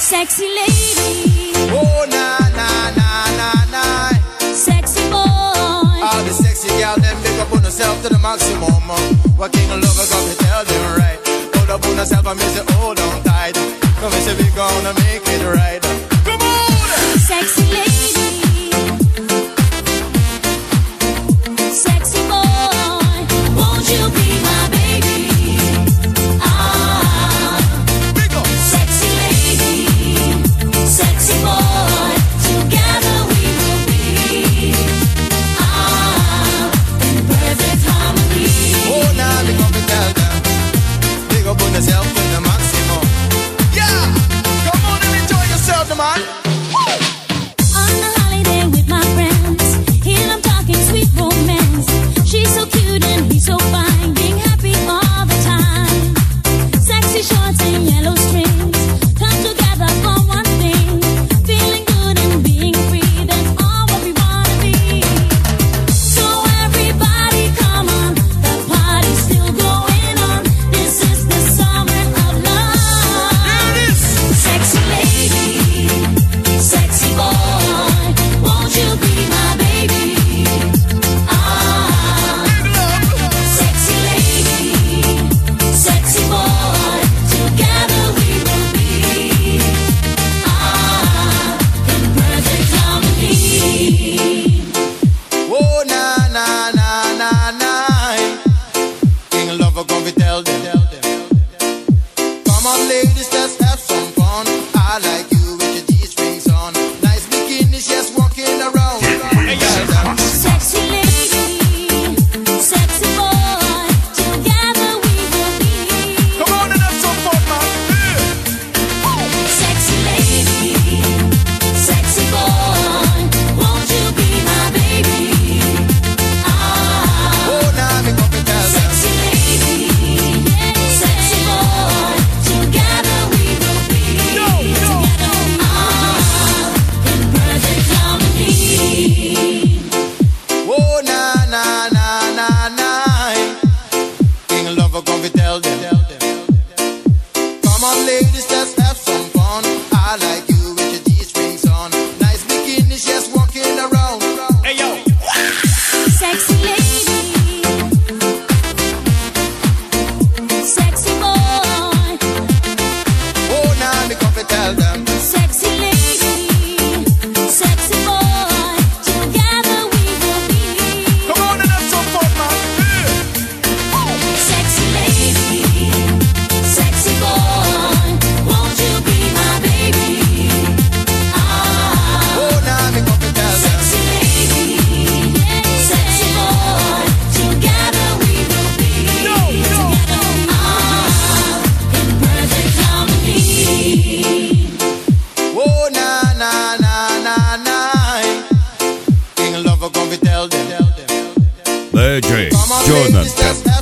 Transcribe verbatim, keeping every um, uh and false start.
Sexy lady. Oh, na, na, na, na, na. Sexy boy. All the sexy gal, them big up on yourself to the maximum. What king of love, I got to tell them right. Hold up on yourself and me say, hold on tight. Come and say, we gonna make it right. Come on! Sexy lady. Sexy boy. Won't you be my baby? Ah. Big up. Sexy lady. Sexy boy. Together we will be. Ah. In perfect harmony. Oh, now we come to tell them. Big up on yourself to the maximum. Yeah! Come on and enjoy yourself, man. On a holiday with my friends. Here I'm talking sweet romance. She's so cute and he's so fine. Being happy all the time. Sexy shorts and yellow strings. Come together for one thing. Feeling good and being free. That's all what we wanna be. So everybody come on. The party's still going on. This is the summer of love. Here it is. Sexy lady. Sexy boy. Won't you be my baby? Ah. Big love. Sexy lady, sexy boy, together we will be, ah, in perfect harmony. Oh, na, na, na, na, na. King of love, I come to tell them. Come on, ladies, let's have some fun. I like you with your G-strings on. Nice bikini, just walking around. Tell them. Sexy lady, sexy boy, together we will be, Come on and have some fun, man. sexy lady, sexy boy, won't you be my baby? Ah. Oh, now me come to tell them. Sexy lady, sexy boy, together we will be. Together, ah, in perfect harmony. Oh, na, na, na, na, na. King of love, I come to tell them. Come on, ladies, let's have some fun. I like you with your G-strings on. Nice bikini, just walking around. Hey, yo. Sexy lady, sexy boy, Oh, now me come to tell them. sexy lady, sexy boy, together we will be. Come on and have some fun, man. Sexy lady, sexy boy, won't you be my baby? Ah. Oh, now me come to tell them. Sexy lady, sexy boy, together we will be. Together, ah, in perfect harmony. Oh, na, na, na, na, na. King of love, I come to tell them. D J Come on, Jonathan. ladies, let's have